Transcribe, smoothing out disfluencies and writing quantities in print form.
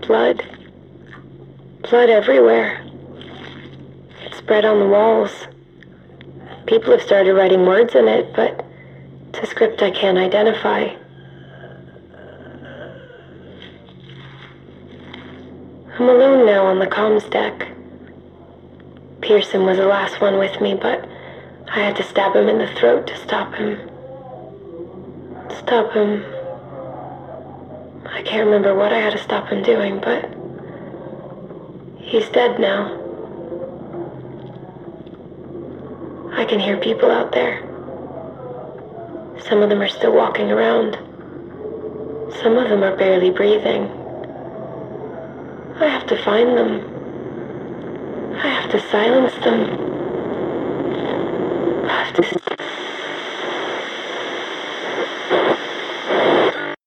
blood. Blood everywhere. It spread on the walls. People have started writing words in it, but it's a script I can't identify. I'm alone now on the comms deck. Pearson was the last one with me, but I had to stab him in the throat to stop him. Stop him. I can't remember what I had to stop him doing, but he's dead now. I can hear people out there. Some of them are still walking around. Some of them are barely breathing. I have to find them. I have to silence them. I have to...